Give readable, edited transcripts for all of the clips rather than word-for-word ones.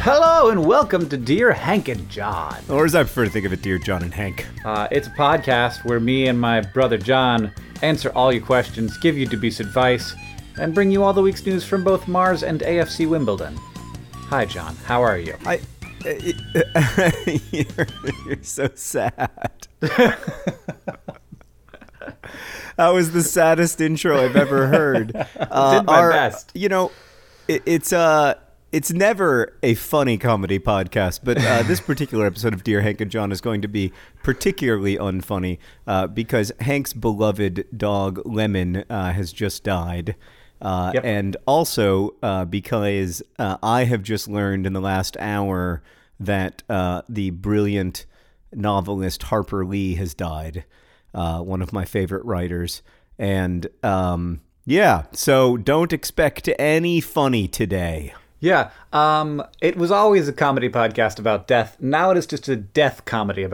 Hello and welcome to Dear Hank and John. Or as I prefer to think of it, Dear John and Hank. It's a podcast where me and my brother John answer all your questions, give you dubious advice, and bring you all the week's news from both Mars and AFC Wimbledon. Hi, John. How are you? You're so sad. That was the saddest intro I've ever heard. Did my best. You know, it's never a funny comedy podcast, but this particular episode of Dear Hank and John is going to be particularly unfunny because Hank's beloved dog Lemon has just died. Yep. And also because I have just learned in the last hour that the brilliant novelist Harper Lee has died, one of my favorite writers. And yeah, so don't expect any funny today. Yeah, it was always a comedy podcast about death. Now it is just a death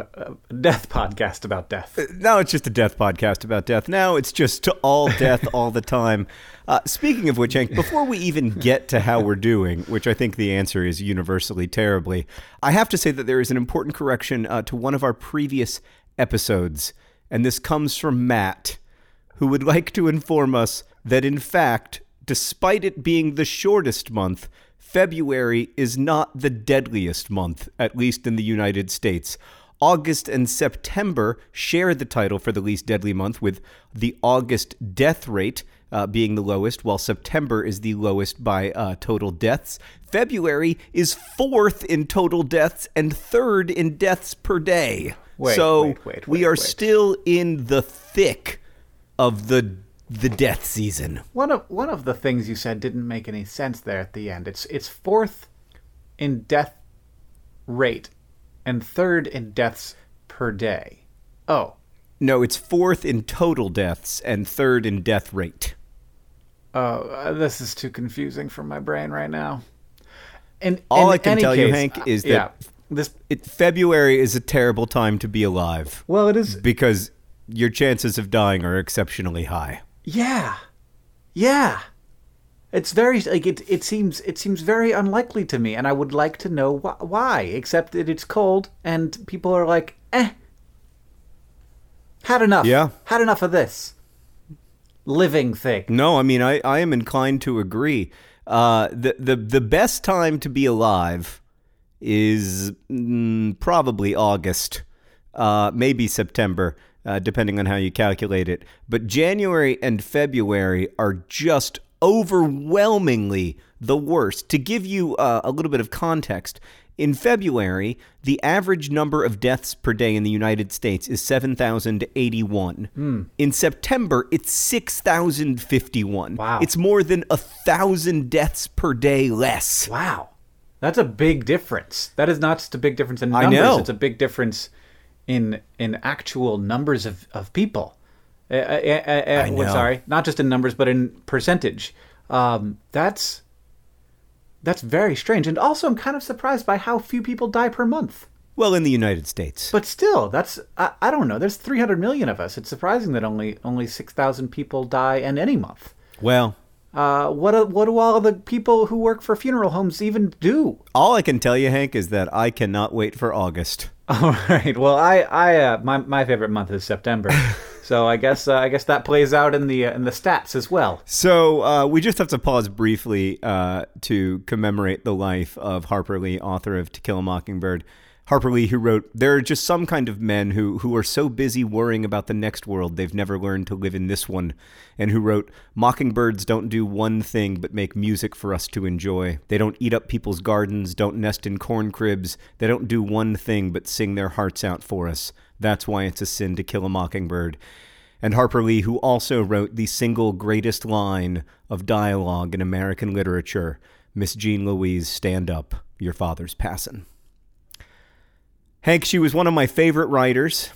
podcast about death. Now it's just a death podcast about death. Now it's just all death all the time. Speaking of which, Hank, before we even get to how we're doing, which I think the answer is universally terribly, I have to say that there is an important correction to one of our previous episodes. And this comes from Matt, who would like to inform us that, in fact, despite it being the shortest month, February is not the deadliest month, at least in the United States. August and September share the title for the least deadly month, with the August death rate being the lowest, while September is the lowest by total deaths. February is fourth in total deaths and third in deaths per day. We are still in the thick of the death season. One of the things you said didn't make any sense there at the end. It's fourth in death rate and third in deaths per day. Oh. No, it's fourth in total deaths and third in death rate. Oh, this is too confusing for my brain right now. All I can tell you, Hank, is that February is a terrible time to be alive. Well, it is. Because your chances of dying are exceptionally high. Yeah. It's very it seems very unlikely to me, and I would like to know why. Except that it's cold, and people are like, had enough. Yeah, had enough of this living thing. No, I mean I am inclined to agree. The best time to be alive is probably August, maybe September. Depending on how you calculate it. But January and February are just overwhelmingly the worst. To give you a little bit of context, in February, the average number of deaths per day in the United States is 7,081. In September, it's 6,051. Wow. It's more than 1,000 deaths per day less. Wow. That's a big difference. That is not just a big difference in numbers. I know. It's a big difference in actual numbers of people. I know. Sorry, not just in numbers, but in percentage. That's very strange. And also, I'm kind of surprised by how few people die per month. Well, in the United States. But still, that's, I don't know, there's 300 million of us. It's surprising that only 6,000 people die in any month. Well, what do all the people who work for funeral homes even do? All I can tell you, Hank, is that I cannot wait for August. All right. Well, my favorite month is September, so I guess that plays out in the stats as well. So we just have to pause briefly to commemorate the life of Harper Lee, author of To Kill a Mockingbird. Harper Lee, who wrote, "There are just some kind of men who are so busy worrying about the next world they've never learned to live in this one," and who wrote, "Mockingbirds don't do one thing but make music for us to enjoy. They don't eat up people's gardens, don't nest in corn cribs. They don't do one thing but sing their hearts out for us. That's why it's a sin to kill a mockingbird." And Harper Lee, who also wrote the single greatest line of dialogue in American literature, "Miss Jean Louise, stand up, your father's passin'." Hank, she was one of my favorite writers,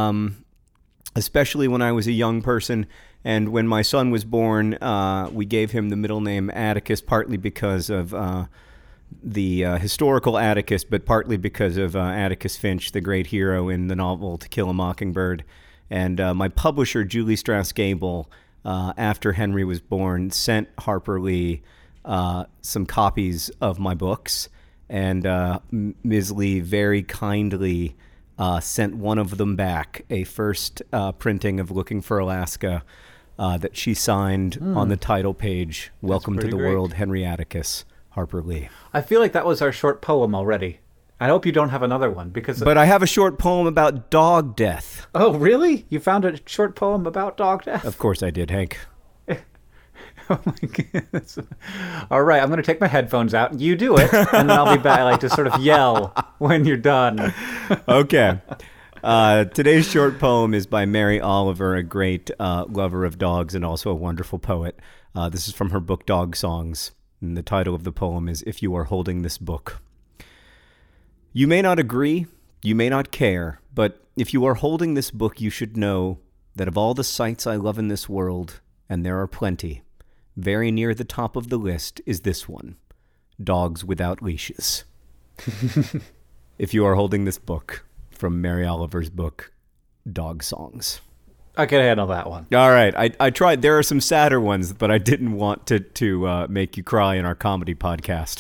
especially when I was a young person. And when my son was born, we gave him the middle name Atticus, partly because of the historical Atticus, but partly because of Atticus Finch, the great hero in the novel To Kill a Mockingbird. And my publisher, Julie Strauss Gable, after Henry was born, sent Harper Lee some copies of my books. And Ms. Lee very kindly sent one of them back, a first printing of Looking for Alaska that she signed on the title page. Welcome to the world, Henry Atticus, Harper Lee. I feel like that was our short poem already. I hope you don't have another one because. But I have a short poem about dog death. Oh, really? You found a short poem about dog death? Of course I did, Hank. Oh my goodness. All right, I'm going to take my headphones out. You do it, and then I'll be back, like to sort of yell when you're done. Okay. Today's short poem is by Mary Oliver, a great lover of dogs and also a wonderful poet. This is from her book Dog Songs, and the title of the poem is If You Are Holding This Book. You may not agree, you may not care, but if you are holding this book, you should know that of all the sights I love in this world, and there are plenty, very near the top of the list is this one, dogs without leashes. If you are holding this book, from Mary Oliver's book, Dog Songs. I can handle that one. All right. I tried. There are some sadder ones, but I didn't want to make you cry in our comedy podcast.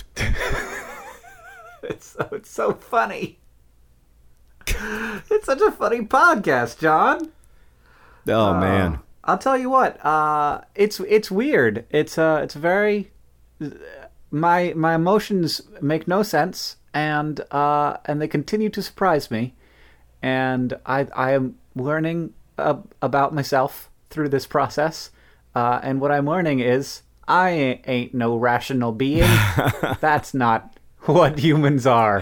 It's so funny. It's such a funny podcast, John. Oh, man. I'll tell you what. It's weird. It's very. My emotions make no sense, and they continue to surprise me, and I am learning about myself through this process, and what I'm learning is I ain't no rational being. That's not what humans are.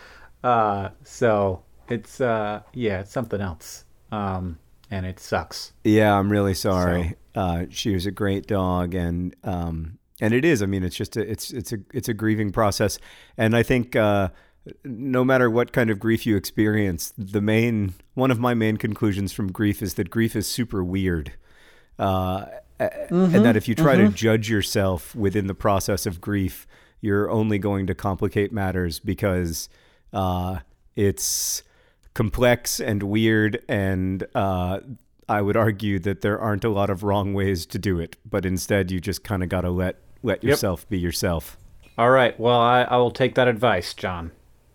So it's it's something else. And it sucks. Yeah, I'm really sorry. So. She was a great dog, and it is. I mean, it's just it's a grieving process, and I think no matter what kind of grief you experience, one of my main conclusions from grief is that grief is super weird, and that if you try to judge yourself within the process of grief, you're only going to complicate matters because it's complex and weird, and I would argue that there aren't a lot of wrong ways to do it, but instead you just kind of got to let yourself be yourself. All right. Well, I will take that advice, John.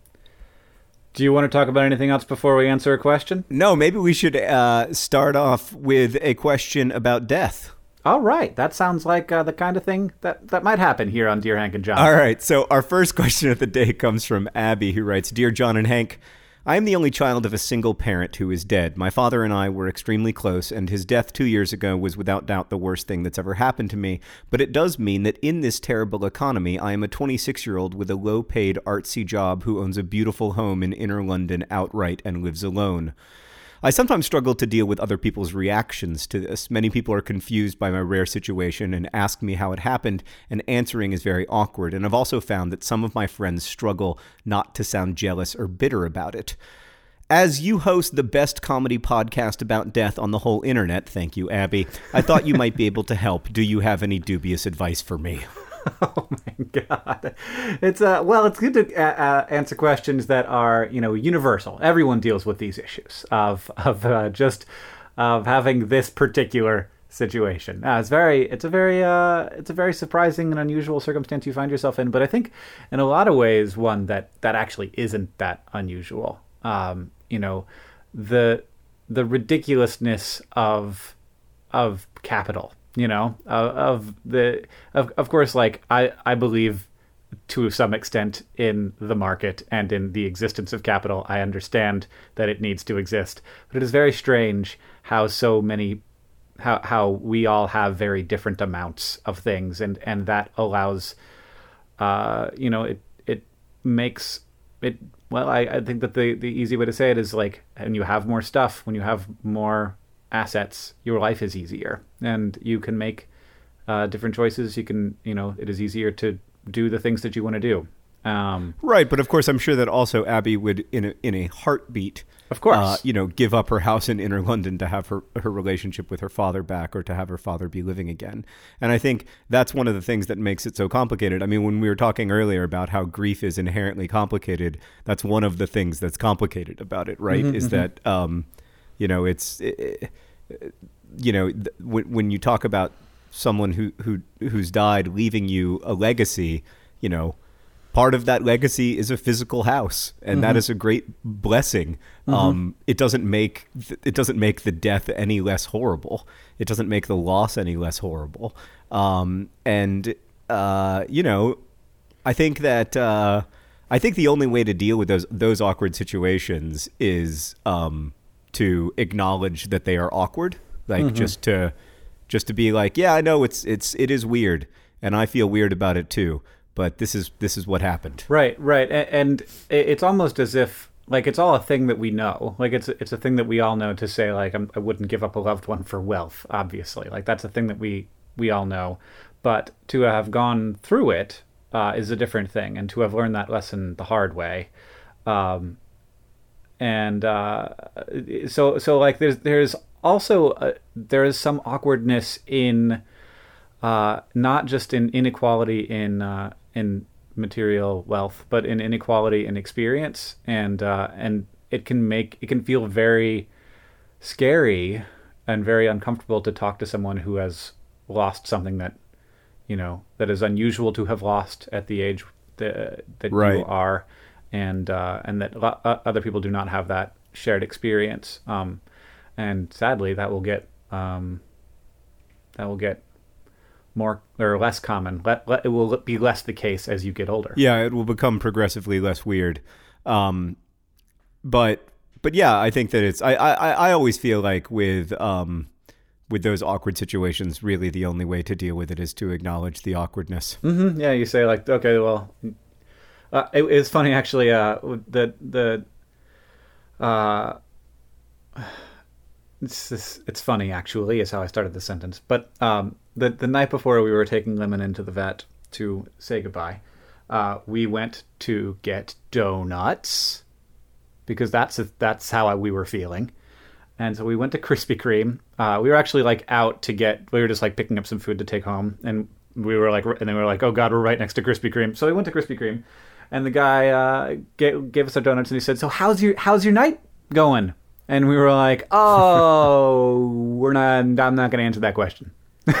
Do you want to talk about anything else before we answer a question? No, maybe we should start off with a question about death. All right. That sounds like the kind of thing that might happen here on Dear Hank and John. All right. So our first question of the day comes from Abby, who writes, Dear John and Hank, I am the only child of a single parent who is dead. My father and I were extremely close, and his death 2 years ago was without doubt the worst thing that's ever happened to me. But it does mean that in this terrible economy, I am a 26-year-old with a low-paid artsy job who owns a beautiful home in inner London outright and lives alone. I sometimes struggle to deal with other people's reactions to this. Many people are confused by my rare situation and ask me how it happened, and answering is very awkward. And I've also found that some of my friends struggle not to sound jealous or bitter about it. As you host the best comedy podcast about death on the whole internet, thank you, Abby, I thought you might be able to help. Do you have any dubious advice for me? Oh my God! It's it's good to answer questions that are universal. Everyone deals with these issues of having this particular situation. It's a very surprising and unusual circumstance you find yourself in. But I think in a lot of ways one that actually isn't that unusual. The ridiculousness of capital. Of course, like I believe to some extent in the market and in the existence of capital. I understand that it needs to exist, but it is very strange how we all have very different amounts of things, and that allows, it makes it. Well, I think that the easy way to say it is like, when you have more stuff, when you have more assets, your life is easier, and you can make different choices. You can, it is easier to do the things that you want to do. Right, but of course, I'm sure that also Abby would, in a heartbeat, of course, give up her house in inner London to have her relationship with her father back, or to have her father be living again. And I think that's one of the things that makes it so complicated. I mean, when we were talking earlier about how grief is inherently complicated, that's one of the things that's complicated about it, right? Is that when you talk about someone who's died leaving you a legacy, part of that legacy is a physical house, and that is a great blessing. It doesn't make the death any less horrible. It doesn't make the loss any less horrible. I think that the only way to deal with those awkward situations is to acknowledge that they are awkward, like just to be like, yeah, I know it is weird, and I feel weird about it too. But this is what happened. Right. And it's almost as if, like, it's all a thing that we know. Like, it's a thing that we all know to say, like, I wouldn't give up a loved one for wealth, obviously. Like, that's a thing that we all know. But to have gone through it is a different thing, and to have learned that lesson the hard way. So like, there's also there is some awkwardness in not just in inequality in material wealth, but in inequality in experience, and it can feel very scary and very uncomfortable to talk to someone who has lost something that is unusual to have lost at the age that right. you are, and that other people do not have that shared experience, and sadly that will get more or less common. It will be less the case as you get older. Yeah, it will become progressively less weird. But yeah, I think that it's. I always feel like with those awkward situations, really the only way to deal with it is to acknowledge the awkwardness. Mm-hmm. Yeah, you say like, okay, well, it's funny actually. It's funny actually is how I started the sentence. But the night before we were taking Lemon into the vet to say goodbye, we went to get donuts because that's how we were feeling. And so we went to Krispy Kreme. We were actually like out we were just like picking up some food to take home, and we were like, oh God, we're right next to Krispy Kreme. So we went to Krispy Kreme, and the guy gave us our donuts, and he said, "So how's your night going?" And we were like, "Oh, I'm not going to answer that question."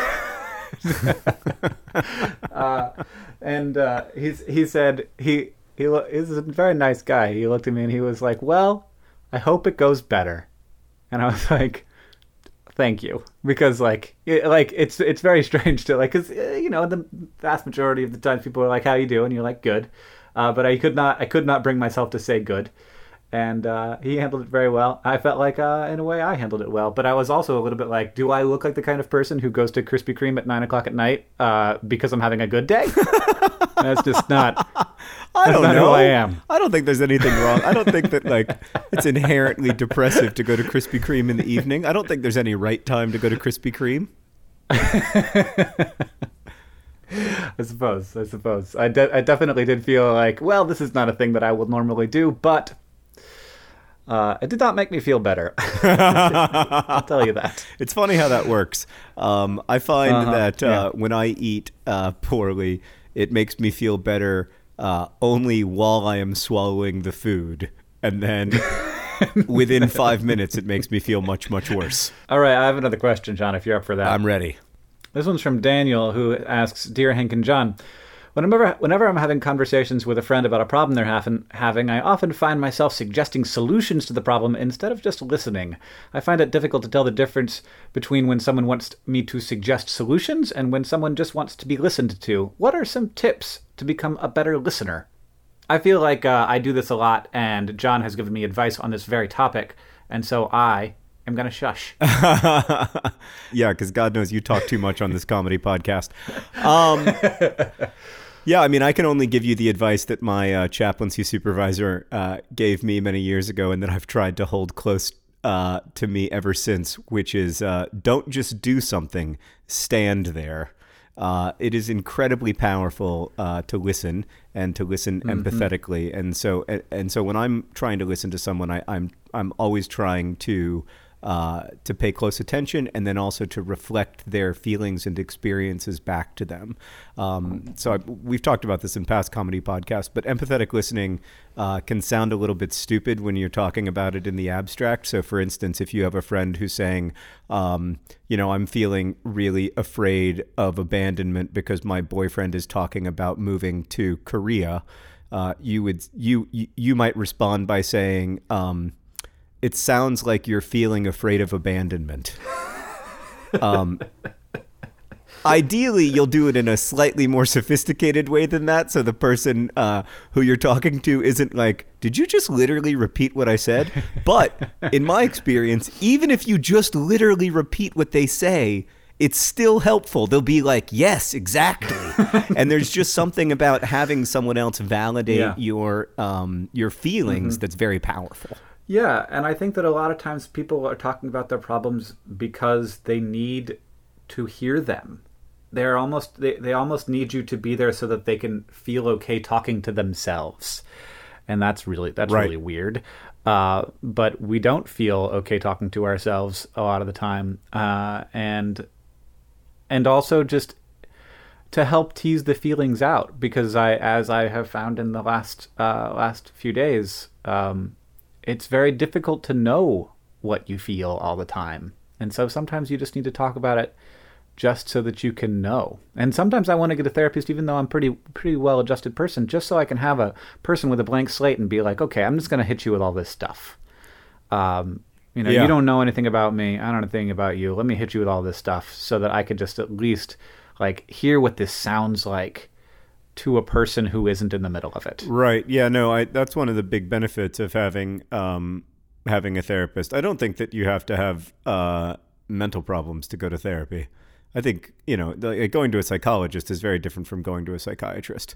He said he's a very nice guy. He looked at me and he was like, "Well, I hope it goes better." And I was like, "Thank you," because it's very strange to because the vast majority of the time people are like, "How you doing?" And you're like, "Good," but I could not bring myself to say good. And he handled it very well. I felt like, in a way, I handled it well. But I was also a little bit like, do I look like the kind of person who goes to Krispy Kreme at 9 o'clock at night because I'm having a good day? That's just not. I don't know. Who I am. I don't think there's anything wrong. I don't think that it's inherently depressive to go to Krispy Kreme in the evening. I don't think there's any right time to go to Krispy Kreme. I suppose. I definitely did feel like, well, this is not a thing that I would normally do, but. It did not make me feel better. I'll tell you that. It's funny how that works. I find that when I eat poorly, it makes me feel better only while I am swallowing the food. And then within 5 minutes, it makes me feel much, much worse. All right, I have another question, John, if you're up for that. I'm ready. This one's from Daniel, who asks, "Dear Hank and John, Whenever I'm having conversations with a friend about a problem they're having, I often find myself suggesting solutions to the problem instead of just listening. I find it difficult to tell the difference between when someone wants me to suggest solutions and when someone just wants to be listened to. What are some tips to become a better listener?" I feel like I do this a lot, and John has given me advice on this very topic, and so I am going to shush. Yeah, because God knows you talk too much on this comedy podcast. Yeah, I mean, I can only give you the advice that my chaplaincy supervisor gave me many years ago and that I've tried to hold close to me ever since, which is don't just do something, stand there. It is incredibly powerful to listen and to listen empathetically. And so when I'm trying to listen to someone, I'm always trying to to pay close attention, and then also to reflect their feelings and experiences back to them. We've talked about this in past comedy podcasts, but empathetic listening can sound a little bit stupid when you're talking about it in the abstract. So, for instance, if you have a friend who's saying, I'm feeling really afraid of abandonment because my boyfriend is talking about moving to Korea, you might respond by saying, it sounds like you're feeling afraid of abandonment. Ideally, you'll do it in a slightly more sophisticated way than that, so the person who you're talking to isn't like, did you just literally repeat what I said? But in my experience, even if you just literally repeat what they say, it's still helpful. They'll be like, yes, exactly. And there's just something about having someone else validate your feelings that's very powerful. Yeah, and I think that a lot of times people are talking about their problems because they need to hear them. They almost need you to be there so that they can feel okay talking to themselves. And that's really weird. But we don't feel okay talking to ourselves a lot of the time. And also just to help tease the feelings out, because as I have found in the last few days, it's very difficult to know what you feel all the time. And so sometimes you just need to talk about it just so that you can know. And sometimes I want to get a therapist, even though I'm pretty well-adjusted person, just so I can have a person with a blank slate and be like, okay, I'm just going to hit you with all this stuff. You don't know anything about me. I don't know anything about you. Let me hit you with all this stuff so that I could just at least hear what this sounds like to a person who isn't in the middle of it. Right. Yeah, no, that's one of the big benefits of having a therapist. I don't think that you have to have mental problems to go to therapy. I think, going to a psychologist is very different from going to a psychiatrist.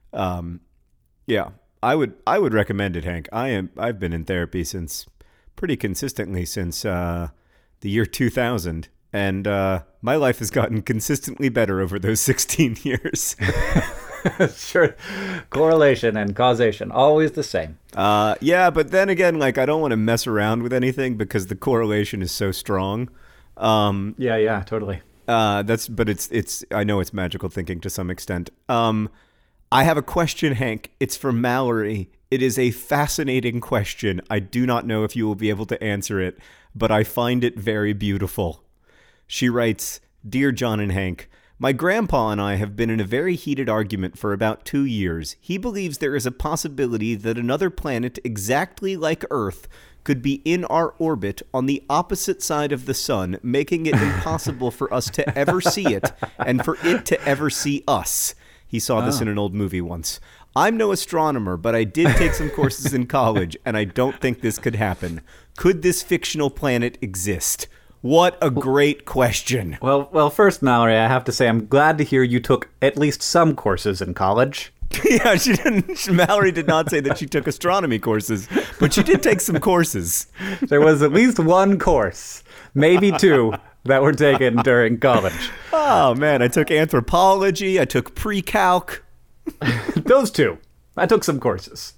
Yeah, I would recommend it, Hank. I've been in therapy pretty consistently since the year 2000. And my life has gotten consistently better over those 16 years. Sure. Correlation and causation, always the same. Yeah, but then again, I don't want to mess around with anything because the correlation is so strong. Yeah, totally. But it's I know it's magical thinking to some extent. I have a question, Hank. It's from Mallory. It is a fascinating question. I do not know if you will be able to answer it, but I find it very beautiful. She writes, "Dear John and Hank, my grandpa and I have been in a very heated argument for about 2 years. He believes there is a possibility that another planet exactly like Earth could be in our orbit on the opposite side of the sun, making it impossible for us to ever see it and for it to ever see us." He saw this in an old movie once. "I'm no astronomer, but I did take some courses in college, and I don't think this could happen. Could this fictional planet exist?" What a great question. Well, first, Mallory, I have to say I'm glad to hear you took at least some courses in college. Yeah, she didn't. Mallory did not say that she took astronomy courses, but she did take some courses. There was at least one course, maybe two, that were taken during college. Oh, man, I took anthropology. I took pre-calc. Those two. I took some courses.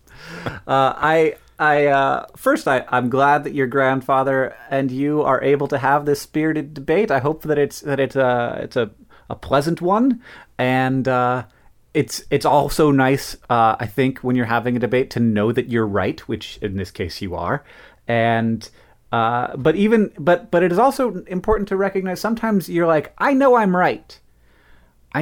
I'm glad that your grandfather and you are able to have this spirited debate. I hope that it's a pleasant one, and it's also nice, I think, when you're having a debate to know that you're right, which in this case you are, and but it is also important to recognize sometimes you're like, I know I'm right. I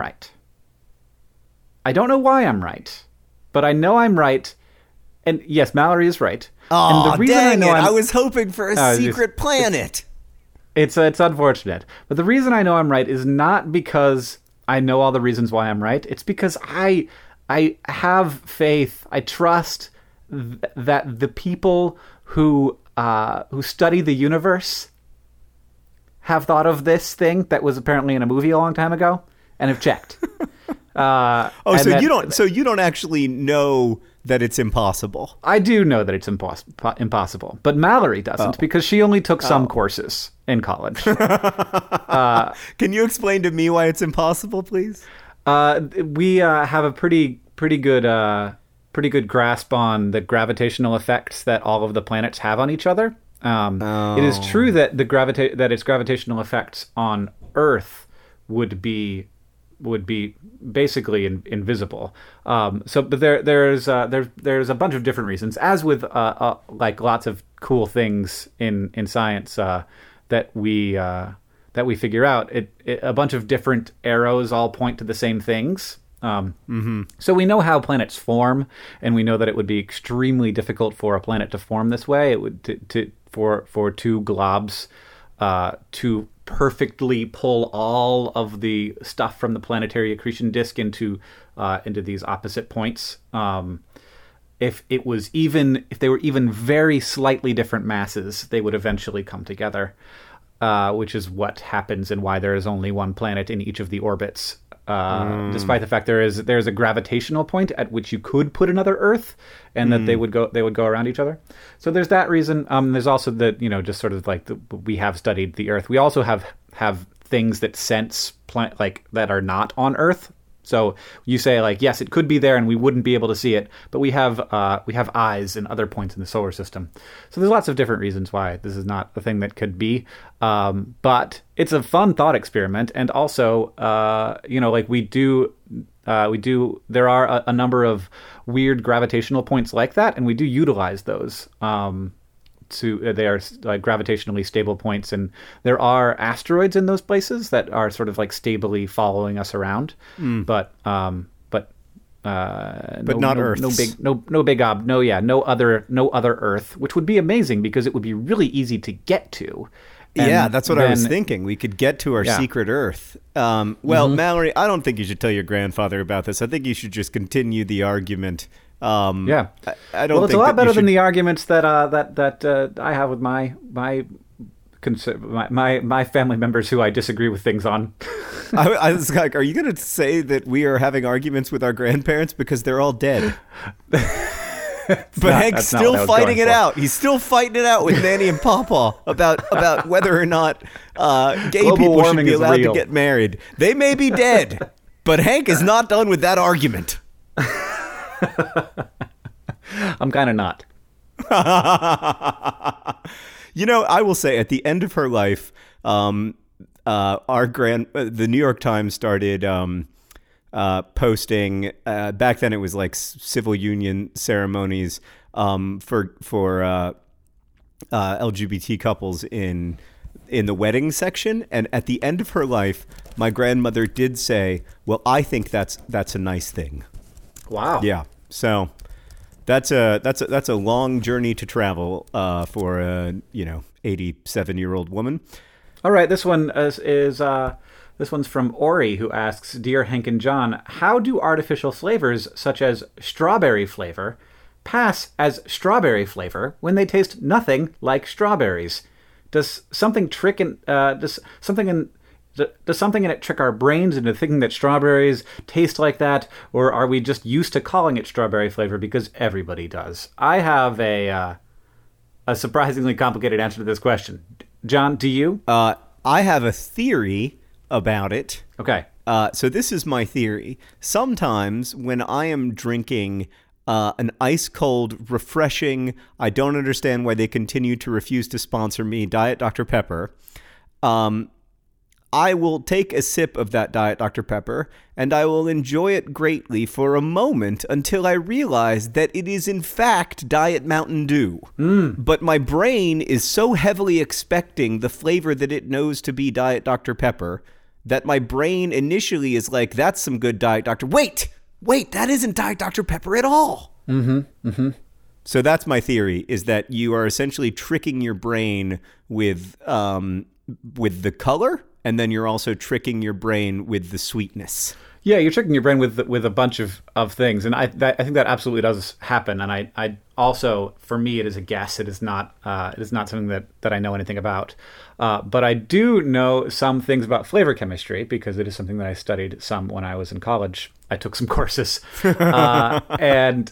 don't know why I'm right, but I know I'm right. And yes, Mallory is right. Oh, dang it. I was hoping for a secret planet. It's unfortunate. But the reason I know I'm right is not because I know all the reasons why I'm right. It's because I have faith. I trust that the people who study the universe have thought of this thing that was apparently in a movie a long time ago and have checked. So you don't actually know that it's impossible. I do know that it's impossible, but Mallory doesn't because she only took some courses in college. Can you explain to me why it's impossible, please? We have a pretty good grasp on the gravitational effects that all of the planets have on each other. It is true that that its gravitational effects on Earth would be basically invisible. But there's a bunch of different reasons, as with like lots of cool things in science that we figure out. A bunch of different arrows all point to the same things. So we know how planets form, and we know that it would be extremely difficult for a planet to form this way. It would for two globs to perfectly pull all of the stuff from the planetary accretion disk into these opposite points. If they were even very slightly different masses, they would eventually come together, which is what happens and why there is only one planet in each of the orbits. Despite the fact there's a gravitational point at which you could put another Earth, and that they would go around each other. So there's that reason. There's also just sort of like we have studied the Earth. We also have things that sense that are not on Earth. So you say like, yes, it could be there, and we wouldn't be able to see it, but we have eyes in other points in the solar system. So there's lots of different reasons why this is not the thing that could be. But it's a fun thought experiment, and also, there are a number of weird gravitational points like that, and we do utilize those. They are like gravitationally stable points, and there are asteroids in those places that are sort of like stably following us around, but not Earth. No other Earth, which would be amazing because it would be really easy to get to. And that's what I was thinking. We could get to our secret Earth. Mallory, I don't think you should tell your grandfather about this. I think you should just continue the argument. I don't. Well, it's a lot better than the arguments that I have with my family members who I disagree with things on. I was like, are you going to say that we are having arguments with our grandparents because they're all dead? But Hank's still fighting it out. He's still fighting it out with Nanny and Pawpaw about whether or not gay Global people should be allowed real. to get married. They may be dead, but Hank is not done with that argument. I'm kind of not. I will say at the end of her life, the New York Times started posting. Back then, it was like civil union ceremonies for LGBT couples in the wedding section. And at the end of her life, my grandmother did say, "Well, I think that's a nice thing." Wow. Yeah. So that's a long journey to travel for a 87-year-old woman. All right. This one is this one's from Ori, who asks, "Dear Hank and John, how do artificial flavors such as strawberry flavor pass as strawberry flavor when they taste nothing like strawberries? Does something in it trick our brains into thinking that strawberries taste like that, or are we just used to calling it strawberry flavor because everybody does?" I have a surprisingly complicated answer to this question. John, do you? I have a theory about it. Okay. So this is my theory. Sometimes when I am drinking an ice-cold, refreshing, I don't understand why they continue to refuse to sponsor me, Diet Dr. Pepper, I will take a sip of that Diet Dr. Pepper, and I will enjoy it greatly for a moment until I realize that it is in fact Diet Mountain Dew. But my brain is so heavily expecting the flavor that it knows to be Diet Dr. Pepper that my brain initially is like, that's some good Diet Dr. Wait, that isn't Diet Dr. Pepper at all. So that's my theory, is that you are essentially tricking your brain with the color, and then you're also tricking your brain with the sweetness. Yeah, you're tricking your brain with a bunch of things, and I think that absolutely does happen. And I also, for me, it is a guess. It is not something that I know anything about. But I do know some things about flavor chemistry because it is something that I studied some when I was in college. I took some courses, and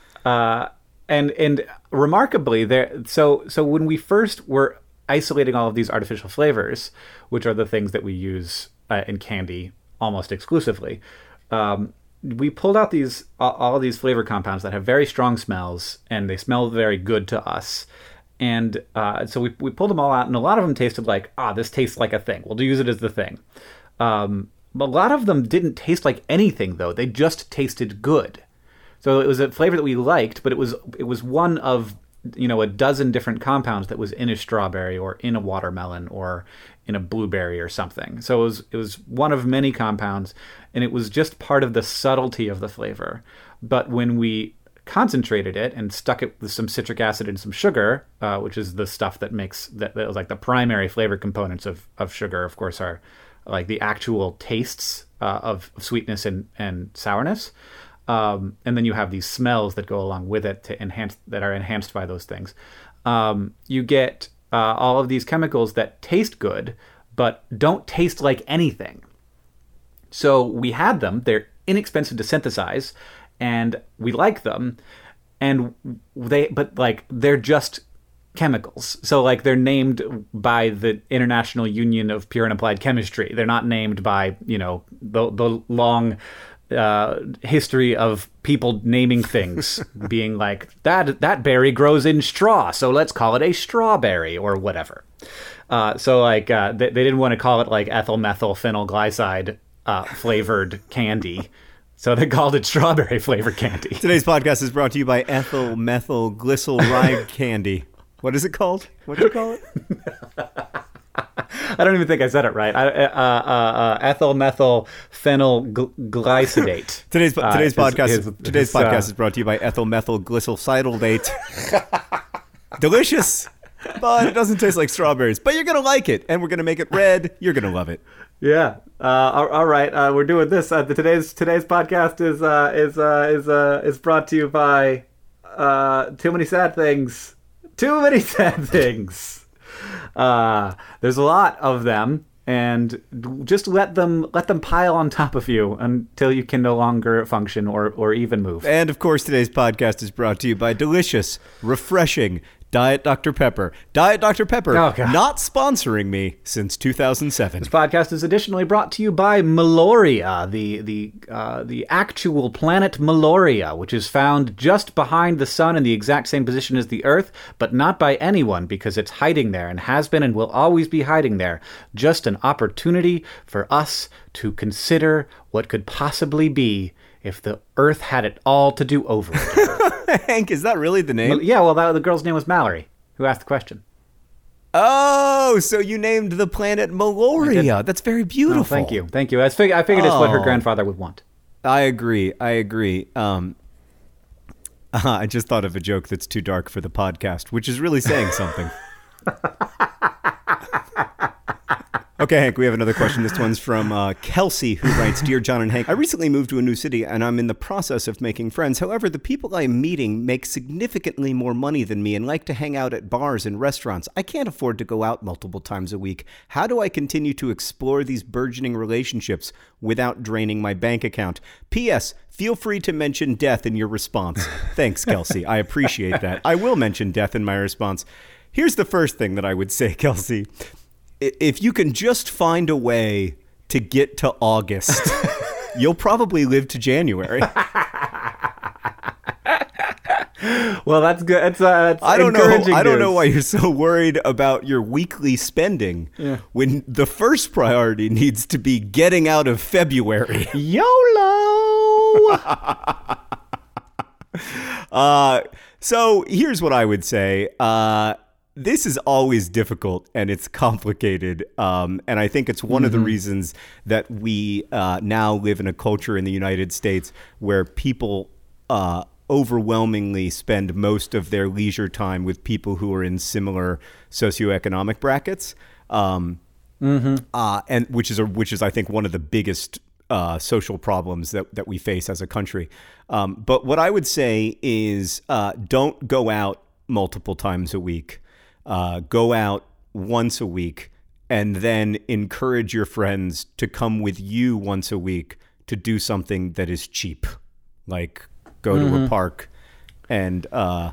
remarkably, there. So when we first were isolating all of these artificial flavors, which are the things that we use in candy almost exclusively, we pulled out all of these flavor compounds that have very strong smells, and they smell very good to us. And so we pulled them all out, and a lot of them tasted like, this tastes like a thing. We'll use it as the thing. But a lot of them didn't taste like anything, though. They just tasted good. So it was a flavor that we liked, but it was one of, a dozen different compounds that was in a strawberry or in a watermelon or in a blueberry or something. So it was one of many compounds, and it was just part of the subtlety of the flavor. But when we concentrated it and stuck it with some citric acid and some sugar, which is the stuff that makes that was like the primary flavor components of sugar, of course, are like the actual tastes of sweetness and sourness. And then you have these smells that go along with it that are enhanced by those things. You get all of these chemicals that taste good, but don't taste like anything. So we had them. They're inexpensive to synthesize, and we like them. And they're just chemicals. So like they're named by the International Union of Pure and Applied Chemistry. They're not named by, the long history of people naming things being like that berry grows in straw, so let's call it a strawberry or whatever. So like they didn't want to call it like ethyl methyl phenyl glycide flavored candy, so they called it strawberry flavored candy. Today's podcast is brought to you by ethyl methyl glyceride candy. What is it called? What do you call it? I don't even think I said it right. Ethyl methyl phenyl glycidate. Today's podcast is brought to you by ethyl methyl glycylcidaldate. Delicious, but it doesn't taste like strawberries. But you're gonna like it, and we're gonna make it red. You're gonna love it. Yeah. All right. We're doing this. Today's podcast is brought to you by Too Many Sad Things. Too many sad things. There's a lot of them, and just let them pile on top of you until you can no longer function or even move. And of course, today's podcast is brought to you by delicious, refreshing Diet Dr. Pepper. Diet Dr. Pepper, not sponsoring me since 2007. This podcast is additionally brought to you by Meloria, the actual planet Meloria, which is found just behind the sun in the exact same position as the Earth, but not by anyone because it's hiding there and has been and will always be hiding there. Just an opportunity for us to consider what could possibly be if the Earth had it all to do over again. Hank, is that really the name? Yeah, well, the girl's name was Mallory, who asked the question. Oh, so you named the planet Meloria. That's very beautiful. Oh, thank you. I figured it's what her grandfather would want. I agree. I just thought of a joke that's too dark for the podcast, which is really saying something. Okay, Hank, we have another question. This one's from Kelsey, who writes, Dear John and Hank, I recently moved to a new city, and I'm in the process of making friends. However, the people I'm meeting make significantly more money than me and like to hang out at bars and restaurants. I can't afford to go out multiple times a week. How do I continue to explore these burgeoning relationships without draining my bank account? P.S. Feel free to mention death in your response. Thanks, Kelsey. I appreciate that. I will mention death in my response. Here's the first thing that I would say, Kelsey. If you can just find a way to get to August, you'll probably live to January. Well, that's good. It's I don't encouraging know why you're so worried about your weekly spending when the first priority needs to be getting out of February. YOLO! So here's what I would say. This is always difficult and it's complicated. And I think it's one of the reasons that we now live in a culture in the United States where people overwhelmingly spend most of their leisure time with people who are in similar socioeconomic brackets. And which is I think one of the biggest social problems that we face as a country. But what I would say is don't go out multiple times a week. Go out once a week and then encourage your friends to come with you once a week to do something that is cheap, like go to a park and,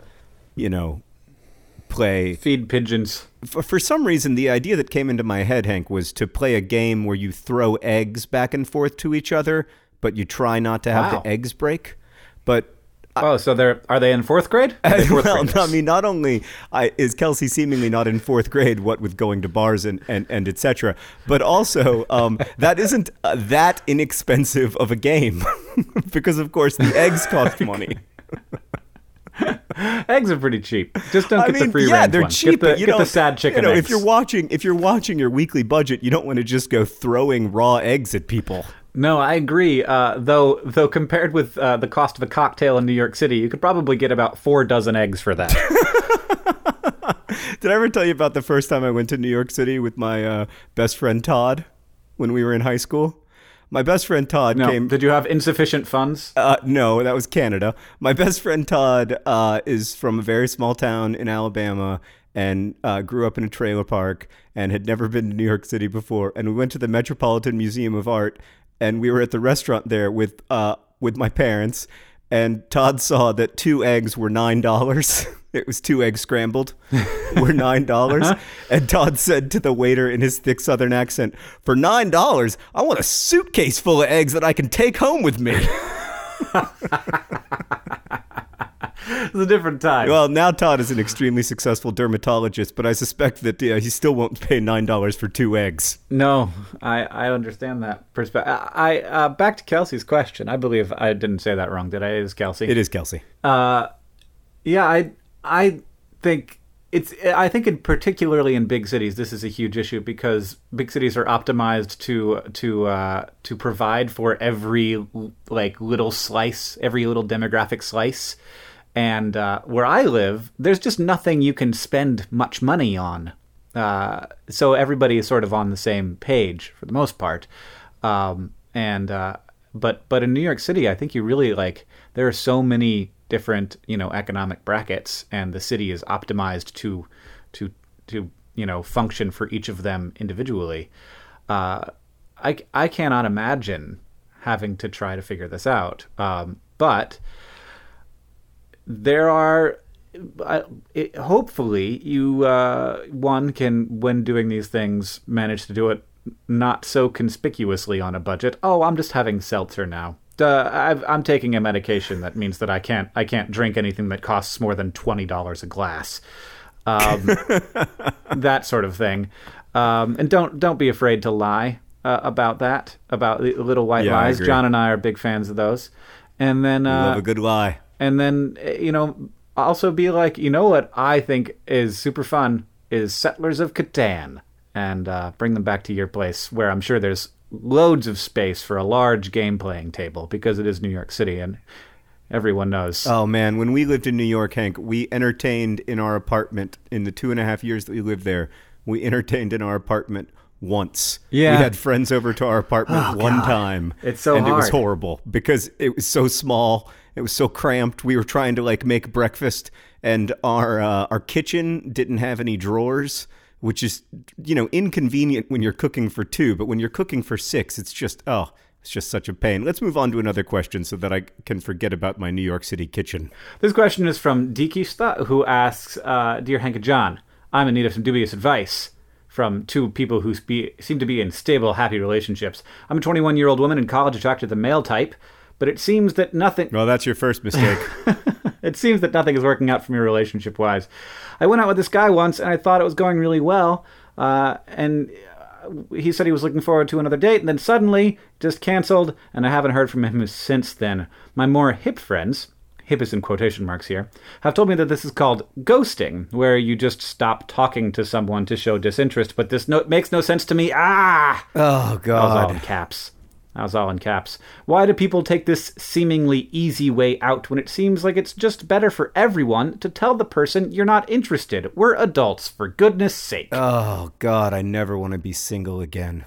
play. Feed pigeons. For some reason, the idea that came into my head, Hank, was to play a game where you throw eggs back and forth to each other, but you try not to have the eggs break. But Oh, so are they in fourth grade? Well, I mean, not only is Kelsey seemingly not in fourth grade, what with going to bars and etc., but also that isn't that inexpensive of a game because, of course, the eggs cost money. Eggs are pretty cheap. Just don't get the free range yeah, they're one. cheap. Get the sad chicken eggs. If you're watching your weekly budget, you don't want to just go throwing raw eggs at people. No, I agree. Though compared with the cost of a cocktail in New York City, you could probably get about 4 dozen eggs for that. Did I ever tell you about the first time I went to New York City with my best friend Todd when we were in high school? My best friend Todd came... Did you have insufficient funds? No, that was Canada. My best friend Todd is from a very small town in Alabama and grew up in a trailer park and had never been to New York City before. And we went to the Metropolitan Museum of Art, and we were at the restaurant there with my parents. And Todd saw that 2 eggs were $9. It was 2 eggs scrambled, were $9. And Todd said to the waiter in his thick Southern accent, "For $9, I want a suitcase full of eggs that I can take home with me." It's a different time. Well, now Todd is an extremely successful dermatologist, but I suspect that he still won't pay $9 for 2 eggs. No, I understand that perspective. Back to Kelsey's question. I believe I didn't say that wrong, did I? It is Kelsey. It is Kelsey. Yeah, I think in particularly in big cities, this is a huge issue because big cities are optimized to provide for every little slice, every little demographic slice. And where I live, there's just nothing you can spend much money on. So everybody is sort of on the same page for the most part. But in New York City, I think you really there are so many different, economic brackets, and the city is optimized to function for each of them individually. I cannot imagine having to try to figure this out. But there are, hopefully, one can, when doing these things, manage to do it not so conspicuously on a budget. Oh, I'm just having seltzer now. I'm taking a medication that means that I can't drink anything that costs more than $20 a glass. That sort of thing. And don't be afraid to lie about that, about the little white lies. John and I are big fans of those. And then we love a good lie. And then also be like, what I think is super fun is Settlers of Catan, and bring them back to your place where I'm sure there's loads of space for a large game playing table because it is New York City and everyone knows. Oh man, when we lived in New York, Hank, we entertained in our apartment in the 2.5 years that we lived there. We entertained in our apartment once. Yeah. We had friends over to our apartment one time. It's so hard. And it was horrible because it was so small. It was so cramped. We were trying to make breakfast, and our kitchen didn't have any drawers, which is, inconvenient when you're cooking for 2, but when you're cooking for 6, it's just such a pain. Let's move on to another question so that I can forget about my New York City kitchen. This question is from Dikista, who asks, Dear Hank and John, I'm in need of some dubious advice from 2 people who seem to be in stable, happy relationships. I'm a 21-year-old woman in college attracted to the male type, but it seems that nothing... Well, that's your first mistake. It seems that nothing is working out for me relationship-wise. I went out with this guy once, and I thought it was going really well, and he said he was looking forward to another date, and then suddenly just canceled, and I haven't heard from him since then. My more hip friends, hip is in quotation marks here, have told me that this is called ghosting, where you just stop talking to someone to show disinterest, but this makes no sense to me. Oh, God. That was all in caps. That was all in caps. Why do people take this seemingly easy way out when it seems like it's just better for everyone to tell the person you're not interested? We're adults, for goodness sake. Oh, God, I never want to be single again.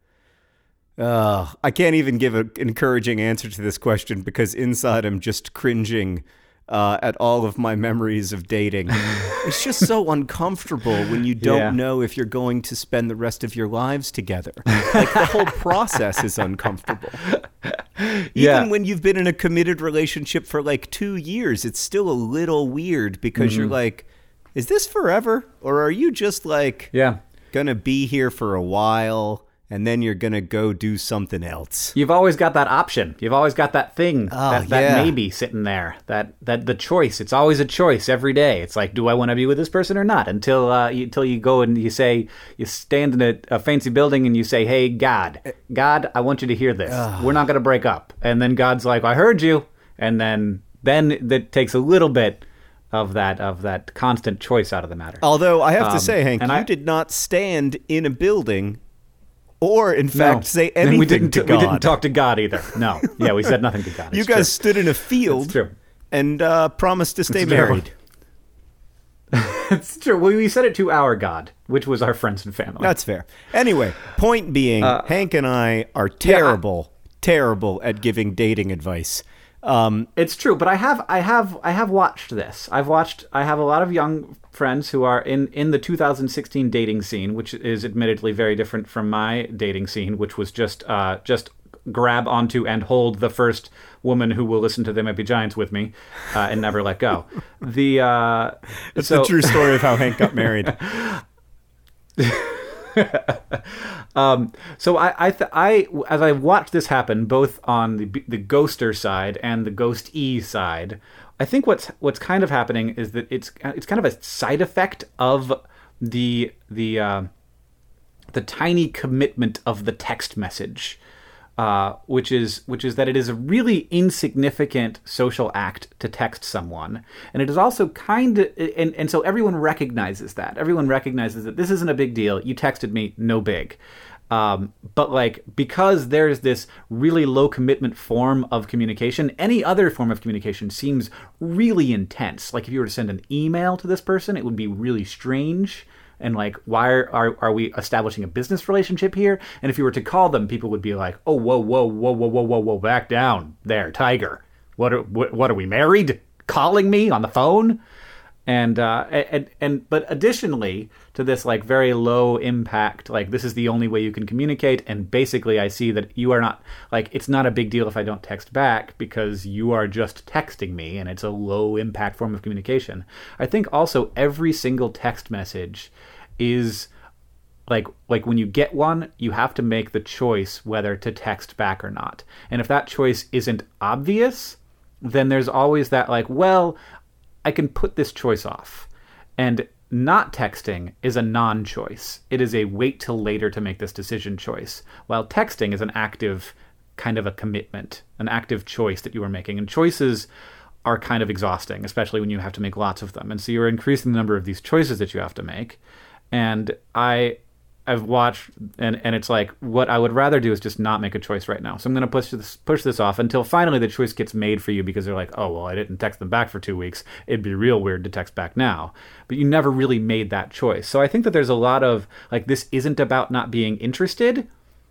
I can't even give an encouraging answer to this question because inside I'm just cringing at all of my memories of dating. It's just so uncomfortable when you don't know if you're going to spend the rest of your lives together. The whole process is uncomfortable. Even when you've been in a committed relationship for 2 years, it's still a little weird because you're like, is this forever? Or are you just gonna be here for a while and then you're going to go do something else. You've always got that option. You've always got that thing, that maybe sitting there, that the choice. It's always a choice every day. It's like, do I want to be with this person or not? Until you go and you stand in a fancy building and you say, hey, God, I want you to hear this. We're not going to break up. And then God's like, I heard you. And then that takes a little bit of that constant choice out of the matter. Although I have to say, Hank, you did not stand in a building or, in fact, say anything to God. We didn't talk to God either. No. Yeah, we said nothing to God. You guys stood in a field and promised to stay married. It's true. Well, we said it to our God, which was our friends and family. That's fair. Anyway, point being, Hank and I are terrible at giving dating advice. It's true, but I have watched this. I have a lot of young friends who are in the 2016 dating scene, which is admittedly very different from my dating scene, which was just grab onto and hold the first woman who will listen to They Might Be Giants with me and never let go. It's the true story of how Hank got married. So I as I watched this happen, both on the ghoster side and the ghostee side, I think what's kind of happening is that it's kind of a side effect of the tiny commitment of the text message, which is that it is a really insignificant social act to text someone, and it is also and so everyone recognizes that. Everyone recognizes that this isn't a big deal. You texted me, no big. But because there's this really low commitment form of communication, any other form of communication seems really intense. Like if you were to send an email to this person, it would be really strange. And why are we establishing a business relationship here? And if you were to call them, people would be like, "Oh, whoa, back down there, Tiger. What are we married? Calling me on the phone?" And but additionally to this very low impact, this is the only way you can communicate. And basically, I see that you are not it's not a big deal if I don't text back because you are just texting me, and it's a low impact form of communication. I think also every single text message is like when you get one, you have to make the choice whether to text back or not. And if that choice isn't obvious, then there's always that I can put this choice off. And not texting is a non-choice. It is a wait till later to make this decision choice. While texting is an active kind of a commitment, an active choice that you are making. And choices are kind of exhausting, especially when you have to make lots of them. And so you're increasing the number of these choices that you have to make. And I've watched, and it's what I would rather do is just not make a choice right now. So I'm going to push this off until finally the choice gets made for you, because they're like, oh, well, I didn't text them back for 2 weeks. It'd be real weird to text back now. But you never really made that choice. So I think that there's a lot of, this isn't about not being interested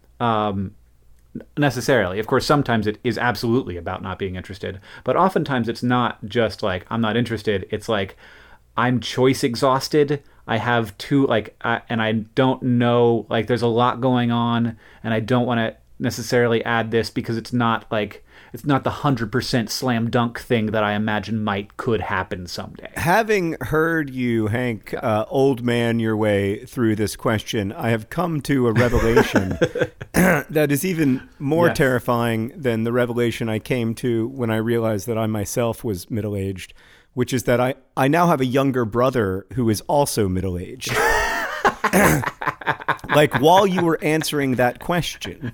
necessarily. Of course, sometimes it is absolutely about not being interested. But oftentimes it's not just I'm not interested. It's I'm choice exhausted. I have and I don't know, there's a lot going on, and I don't want to necessarily add this because it's not the 100% slam dunk thing that I imagine could happen someday. Having heard you, Hank, old man your way through this question, I have come to a revelation that is even more terrifying than the revelation I came to when I realized that I myself was middle-aged, which is that I now have a younger brother who is also middle-aged. While you were answering that question,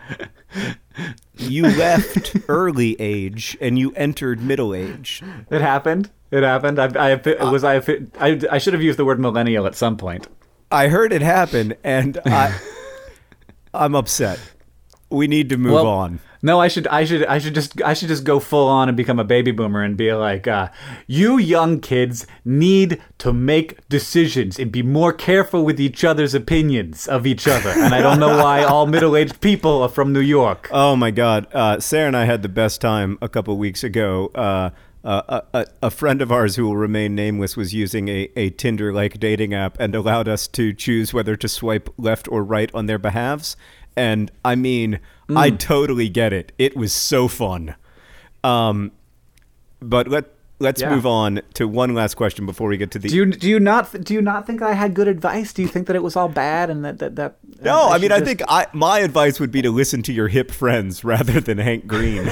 you left early age and you entered middle age. It happened. I should have used the word millennial at some point. I heard it happen, and I'm upset. We need to move on. No, I should just go full on and become a baby boomer and be like, you young kids need to make decisions and be more careful with each other's opinions of each other. And I don't know why all middle-aged people are from New York. Oh my God. Sarah and I had the best time a couple weeks ago. A friend of ours who will remain nameless was using a Tinder-like dating app and allowed us to choose whether to swipe left or right on their behalves. And I mean, I totally get it. It was so fun. But let's move on to one last question before we get to the. Do you not think I had good advice? Do you think that it was all bad and that? No, I think my advice would be to listen to your hip friends rather than Hank Green.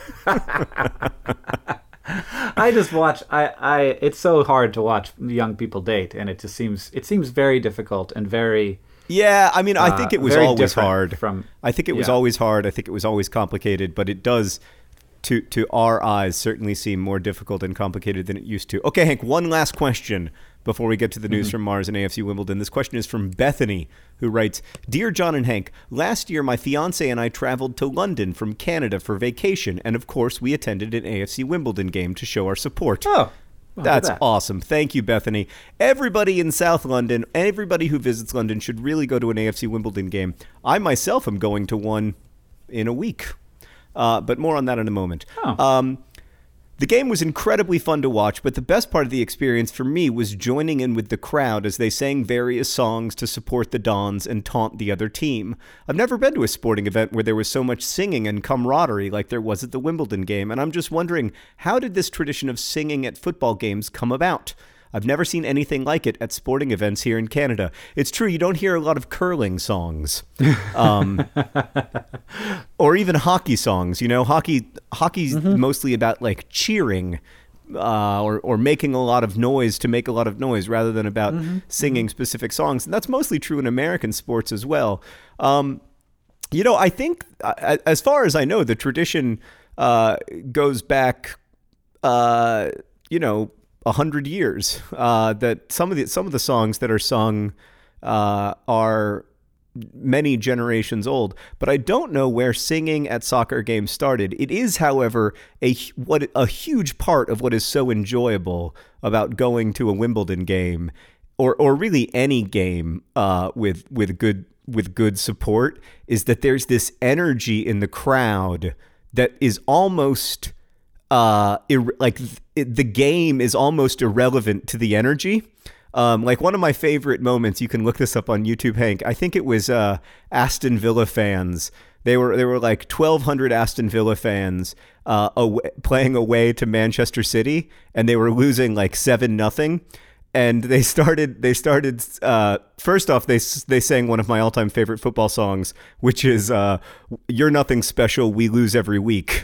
I just watch. It's so hard to watch young people date, and it seems very difficult and very. Yeah, I mean, I think it was always hard. I think it was always hard. I think it was always complicated, but it does, to our eyes, certainly seem more difficult and complicated than it used to. Okay, Hank, one last question before we get to the news from Mars and AFC Wimbledon. This question is from Bethany, who writes, Dear John and Hank, last year my fiancé and I traveled to London from Canada for vacation, and of course we attended an AFC Wimbledon game to show our support. Oh. That's awesome. Thank you, Bethany. Everybody in South London, everybody who visits London should really go to an AFC Wimbledon game. I myself am going to one in a week, but more on that in a moment. Oh. The game was incredibly fun to watch, but the best part of the experience for me was joining in with the crowd as they sang various songs to support the Dons and taunt the other team. I've never been to a sporting event where there was so much singing and camaraderie like there was at the Wimbledon game, and I'm just wondering, how did this tradition of singing at football games come about? I've never seen anything like it at sporting events here in Canada. It's true, you don't hear a lot of curling songs. Or even hockey songs. You know, hockey's mostly about like cheering or making a lot of noise to make a lot of noise rather than about singing specific songs. And that's mostly true in American sports as well. You know, I think as far as I know, the tradition goes back, 100 years. That some of the songs that are sung are many generations old, but I don't know where singing at soccer games started. It is, however, a huge part of what is so enjoyable about going to a Wimbledon game, or really any game with good support, is that there's this energy in the crowd that is almost the game is almost irrelevant to the energy. Like one of my favorite moments, you can look this up on YouTube, Hank. I think it was Aston Villa fans. They were like 1,200 Aston Villa fans playing away to Manchester City, and they were losing like 7-0. And they started. First off, they sang one of my all-time favorite football songs, which is "You're Nothing Special, We Lose Every Week."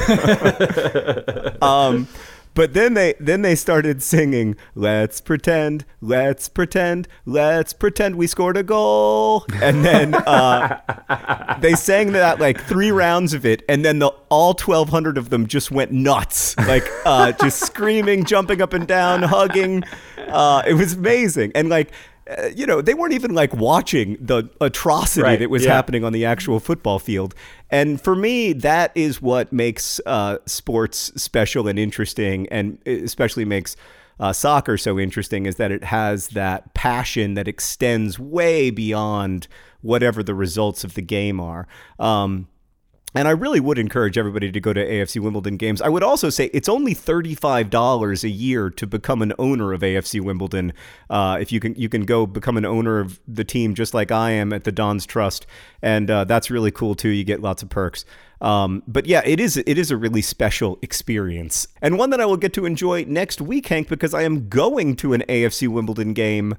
But then they started singing, let's pretend we scored a goal. And then they sang that like 3 rounds of it, and then all 1,200 of them just went nuts, like just screaming, jumping up and down, hugging. It was amazing. And like, they weren't even like watching the atrocity that was happening on the actual football field. And for me, that is what makes sports special and interesting, and especially makes soccer so interesting, is that it has that passion that extends way beyond whatever the results of the game are. And I really would encourage everybody to go to AFC Wimbledon games. I would also say it's only $35 a year to become an owner of AFC Wimbledon. If you can go become an owner of the team just like I am at the Dons Trust, and that's really cool too. You get lots of perks. But yeah, it is a really special experience, and one that I will get to enjoy next week, Hank, because I am going to an AFC Wimbledon game.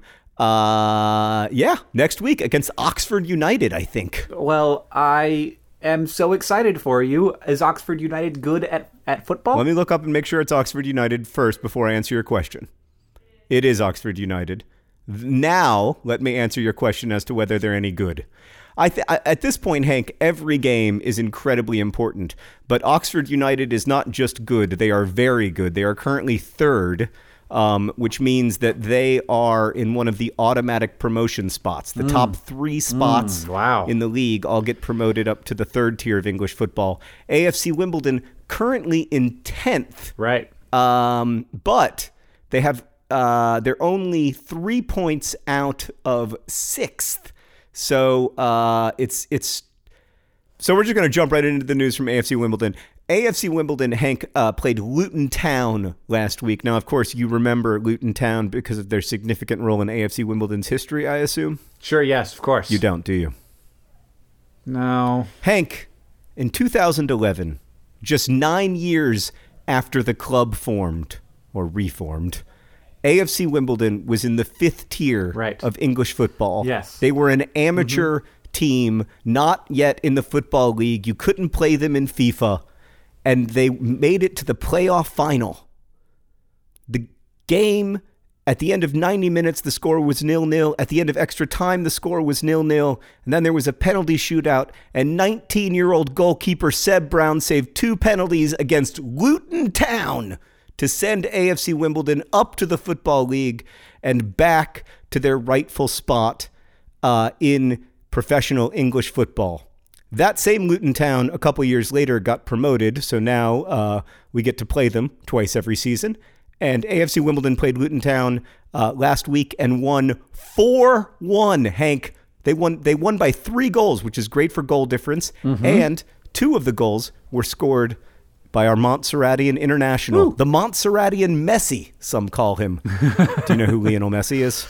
Next week against Oxford United, I think. Well, I am so excited for you. Is Oxford United good at football? Let me look up and make sure it's Oxford United first before I answer your question. It is Oxford United. Now, let me answer your question as to whether they're any good. At this point, Hank, every game is incredibly important, but Oxford United is not just good, they are very good. They are currently 3rd, which means that they are in one of the automatic promotion spots. The top 3 spots in the league all get promoted up to the 3rd tier of English football. AFC Wimbledon currently in 10th. Right. But they have they're only 3 points out of 6th. So so we're just going to jump right into the news from AFC Wimbledon. AFC Wimbledon, Hank, played Luton Town last week. Now, of course, you remember Luton Town because of their significant role in AFC Wimbledon's history, I assume? Sure, yes, of course. You don't, do you? No. Hank, in 2011, just 9 years after the club formed, or reformed, AFC Wimbledon was in the 5th tier Right. of English football. Yes. They were an amateur team, not yet in the Football League. You couldn't play them in FIFA, and they made it to the playoff final. The game, at the end of 90 minutes, the score was 0-0. At the end of extra time, the score was 0-0. And then there was a penalty shootout, and 19-year-old goalkeeper Seb Brown saved 2 penalties against Luton Town to send AFC Wimbledon up to the Football League and back to their rightful spot in professional English football. That same Luton Town, a couple years later, got promoted, so now we get to play them twice every season. And AFC Wimbledon played Luton Town last week and won 4-1, Hank. They won by 3 goals, which is great for goal difference. And 2 of the goals were scored by our Montserratian international, the Montserratian Messi, some call him. Do you know who Lionel Messi is?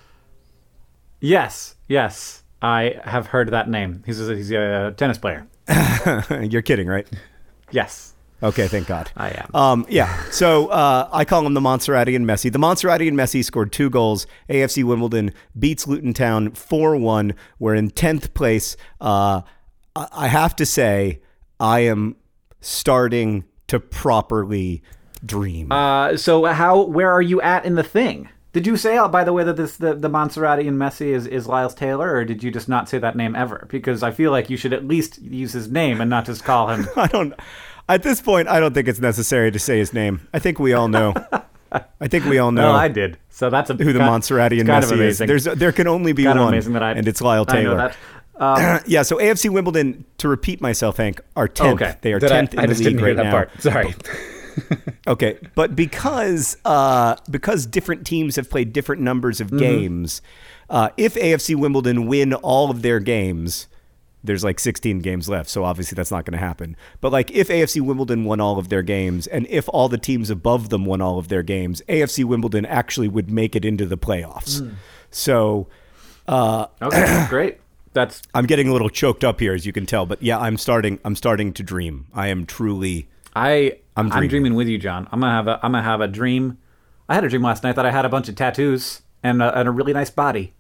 Yes. I have heard that name. He's a tennis player. You're kidding, right? Yes. Okay, thank God. I am. So I call him the Montserratian Messi. The Montserratian Messi scored 2 goals. AFC Wimbledon beats Luton Town 4-1. We're in 10th place. I have to say, I am starting to properly dream. So where are you at in the thing? Did you say, by the way, that the Montserratian Messi is Lyles Taylor, or did you just not say that name ever? Because I feel like you should at least use his name and not just call him. At this point, I don't think it's necessary to say his name. I think we all know. Well, I did. So that's who the Montserratian Messi is. There can only be one, and it's Lyle Taylor. I know that. So AFC Wimbledon, to repeat myself, Hank, are 10th. Okay. They are 10th in the league right now. Part. Sorry. Okay, but because different teams have played different numbers of games, if AFC Wimbledon win all of their games, there's like 16 games left, so obviously that's not going to happen. But like if AFC Wimbledon won all of their games, and if all the teams above them won all of their games, AFC Wimbledon actually would make it into the playoffs. So, okay, great. I'm getting a little choked up here, as you can tell. But yeah, I'm starting to dream. I am truly. I'm dreaming with you, John. I'm gonna have a dream. I had a dream last night that I had a bunch of tattoos and a really nice body.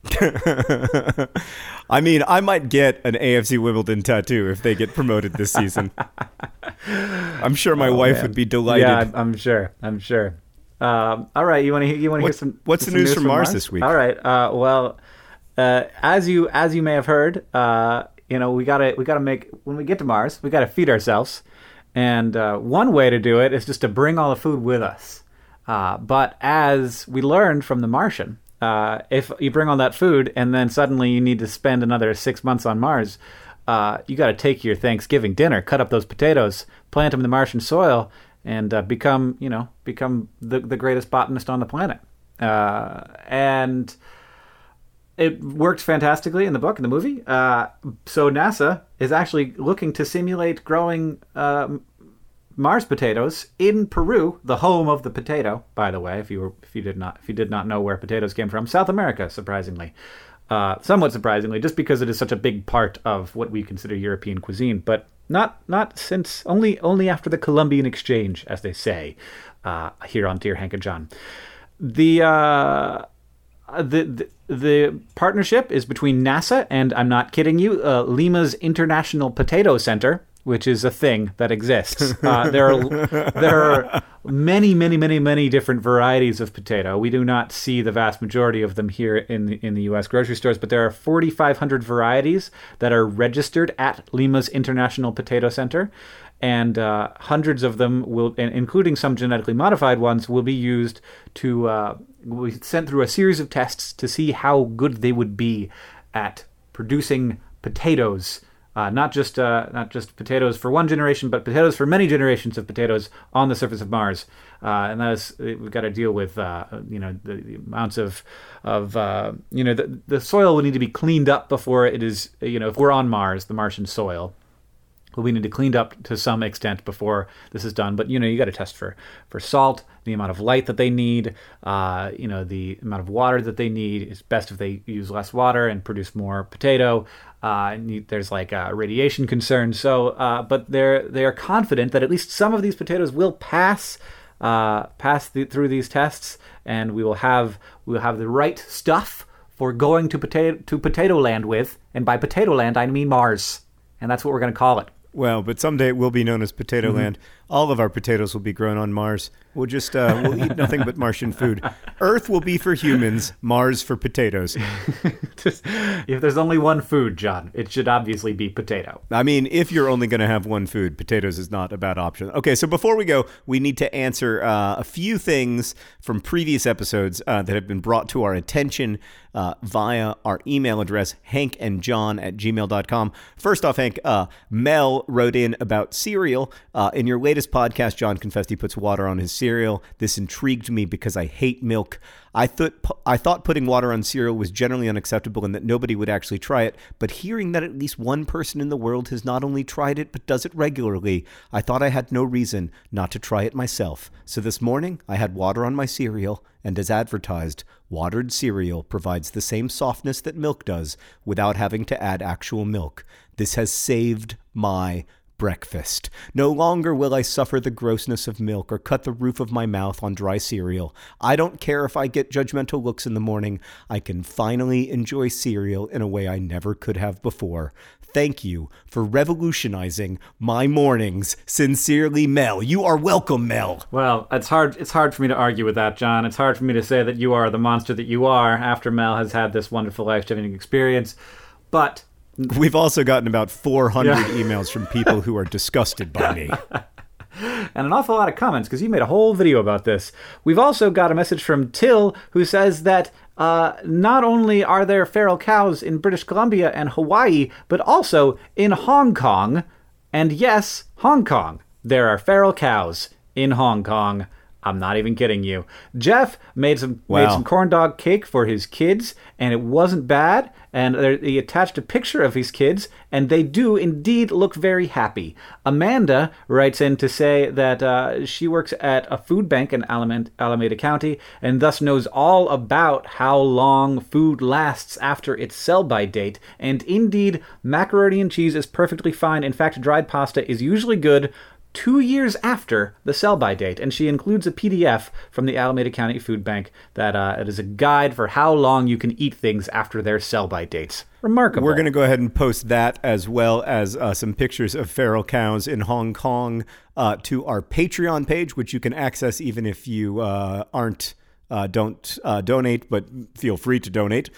I mean, I might get an AFC Wimbledon tattoo if they get promoted this season. I'm sure my wife would be delighted. Yeah, I'm sure. All right, you want to hear some? What's the news from Mars this week? All right. As you may have heard, we gotta make, when we get to Mars, we gotta feed ourselves. And one way to do it is just to bring all the food with us. But as we learned from The Martian, if you bring all that food and then suddenly you need to spend another 6 months on Mars, you got to take your Thanksgiving dinner, cut up those potatoes, plant them in the Martian soil, and become the greatest botanist on the planet. And it worked fantastically in the book, in the movie. So NASA is actually looking to simulate growing Mars potatoes in Peru, the home of the potato. By the way, if you did not know where potatoes came from, South America, surprisingly, somewhat surprisingly, just because it is such a big part of what we consider European cuisine, but not since only after the Columbian Exchange, as they say here on Dear Hank and John. The partnership is between NASA and, I'm not kidding you, Lima's International Potato Center, which is a thing that exists. There are many different varieties of potato. We do not see the vast majority of them here in the U.S. grocery stores, but there are 4,500 varieties that are registered at Lima's International Potato Center, and hundreds of them will, including some genetically modified ones, will be used to we sent through a series of tests to see how good they would be at producing potatoes. Not just potatoes for one generation, but potatoes for many generations of potatoes on the surface of Mars, and that is, we've got to deal with the amounts of the soil will need to be cleaned up before it is, if we're on Mars, the Martian soil will be needed cleaned up to some extent before this is done. But you got to test for salt, the amount of light that they need, the amount of water that they need. It's best if they use less water and produce more potato. There's radiation concerns. So, but they are confident that at least some of these potatoes will pass through these tests, and we will have the right stuff for going to Potato Land with. And by Potato Land, I mean Mars. And that's what we're going to call it. Well, but someday it will be known as Potato Land. All of our potatoes will be grown on Mars. We'll just we'll eat nothing but Martian food. Earth will be for humans, Mars for potatoes. If there's only one food, John, it should obviously be potato. I mean, if you're only going to have one food, potatoes is not a bad option. Okay, so before we go, we need to answer a few things from previous episodes that have been brought to our attention via our email address, hankandjohn@gmail.com. First off, Hank, Mel wrote in about cereal. In your latest podcast, John confessed he puts water on his cereal. This intrigued me because I hate milk. I thought putting water on cereal was generally unacceptable and that nobody would actually try it, but hearing that at least one person in the world has not only tried it but does it regularly, I thought I had no reason not to try it myself. So this morning, I had water on my cereal, and as advertised, watered cereal provides the same softness that milk does without having to add actual milk. This has saved my breakfast. No longer will I suffer the grossness of milk or cut the roof of my mouth on dry cereal. I don't care if I get judgmental looks in the morning. I can finally enjoy cereal in a way I never could have before. Thank you for revolutionizing my mornings. Sincerely, Mel. You are welcome, Mel. Well, it's hard for me to argue with that, John. It's hard for me to say that you are the monster that you are after Mel has had this wonderful life-changing experience. But we've also gotten about 400 emails from people who are disgusted by me. And an awful lot of comments, because you made a whole video about this. We've also got a message from Till, who says that not only are there feral cows in British Columbia and Hawaii, but also in Hong Kong. And yes, Hong Kong. There are feral cows in Hong Kong. I'm not even kidding you. Jeff made some corn dog cake for his kids, and it wasn't bad. And he attached a picture of his kids, and they do indeed look very happy. Amanda writes in to say that she works at a food bank in Alameda County, and thus knows all about how long food lasts after its sell-by date. And indeed, macaroni and cheese is perfectly fine. In fact, dried pasta is usually good 2 years after the sell-by date, and she includes a PDF from the Alameda County Food Bank that it is a guide for how long you can eat things after their sell-by dates. Remarkable. We're going to go ahead and post that as well as some pictures of feral cows in Hong Kong to our Patreon page, which you can access even if you don't donate, but feel free to donate.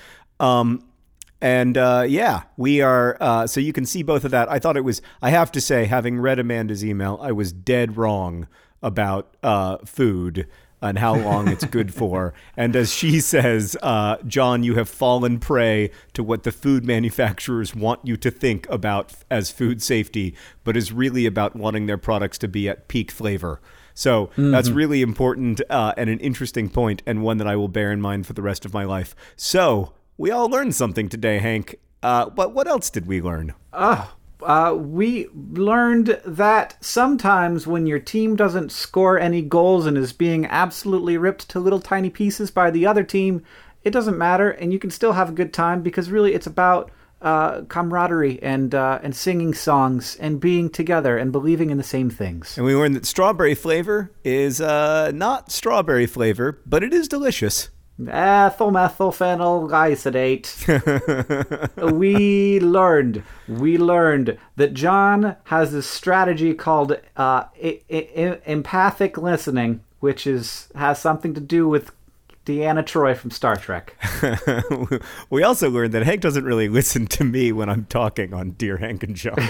We are, so you can see both of that. I have to say, having read Amanda's email, I was dead wrong about food and how long it's good for. And as she says, John, you have fallen prey to what the food manufacturers want you to think about as food safety, but is really about wanting their products to be at peak flavor. So that's really important and an interesting point, and one that I will bear in mind for the rest of my life. So we all learned something today, Hank. But what else did we learn? We learned that sometimes when your team doesn't score any goals and is being absolutely ripped to little tiny pieces by the other team, it doesn't matter, and you can still have a good time, because really it's about camaraderie and singing songs and being together and believing in the same things. And we learned that strawberry flavor is not strawberry flavor, but it is delicious. Ethylmethylphenyl iodate. We learned that John has this strategy called empathic listening, which has something to do with Deanna Troi from Star Trek. We also learned that Hank doesn't really listen to me when I'm talking on Dear Hank and John.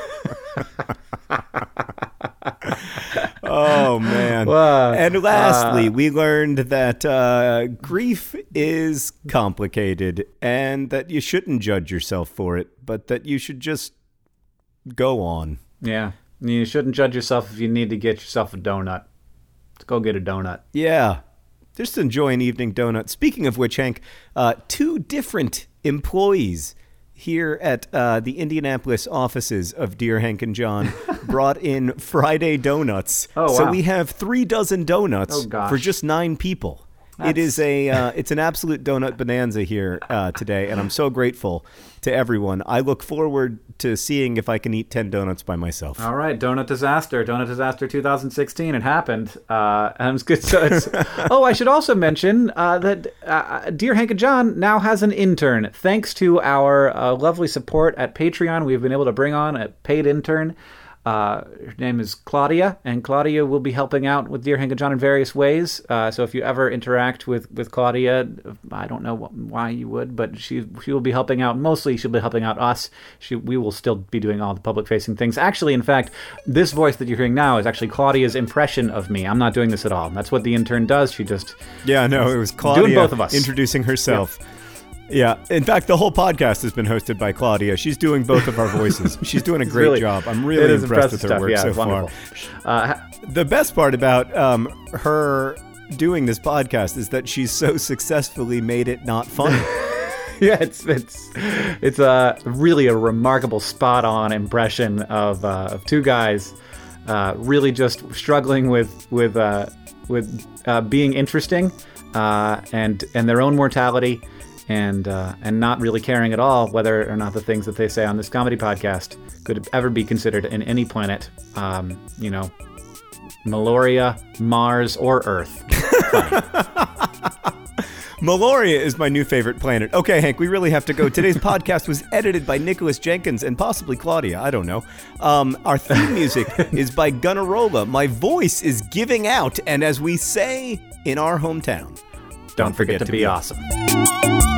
Oh, man. And lastly, we learned that grief is complicated and that you shouldn't judge yourself for it, but that you should just go on. Yeah. You shouldn't judge yourself if you need to get yourself a donut. Let's go get a donut. Yeah. Just enjoy an evening donut. Speaking of which, Hank, 2 different employees here at the Indianapolis offices of Dear Hank and John brought in Friday donuts. Oh, wow. So we have 3 dozen donuts for just 9 people. It is it's an absolute donut bonanza here today, and I'm so grateful to everyone. I look forward to seeing if I can eat 10 donuts by myself. All right, Donut Disaster 2016. It happened. And it's good. So I should also mention that Dear Hank and John now has an intern. Thanks to our lovely support at Patreon, we've been able to bring on a paid intern. Her name is Claudia, and Claudia will be helping out with Dear Hank and John in various ways. So if you ever interact with Claudia, I don't know why you would, but she will be helping out. Mostly she'll be helping out us. We will still be doing all the public-facing things. Actually, in fact, this voice that you're hearing now is actually Claudia's impression of me. I'm not doing this at all. That's what the intern does. She just... Yeah, no, it was Claudia doing both of us. Introducing herself. Yeah, in fact, the whole podcast has been hosted by Claudia. She's doing both of our voices. She's doing a great job. I'm really impressed with her work so far. The best part about her doing this podcast is that she's so successfully made it not funny. Yeah, it's really a remarkable spot-on impression of two guys really just struggling with being interesting and their own mortality. And not really caring at all whether or not the things that they say on this comedy podcast could ever be considered in any planet, Meloria, Mars, or Earth. Meloria is my new favorite planet. Okay, Hank, we really have to go. Today's podcast was edited by Nicholas Jenkins and possibly Claudia. I don't know. Our theme music is by Gunnarolla. My voice is giving out, and as we say in our hometown, don't forget to be awesome.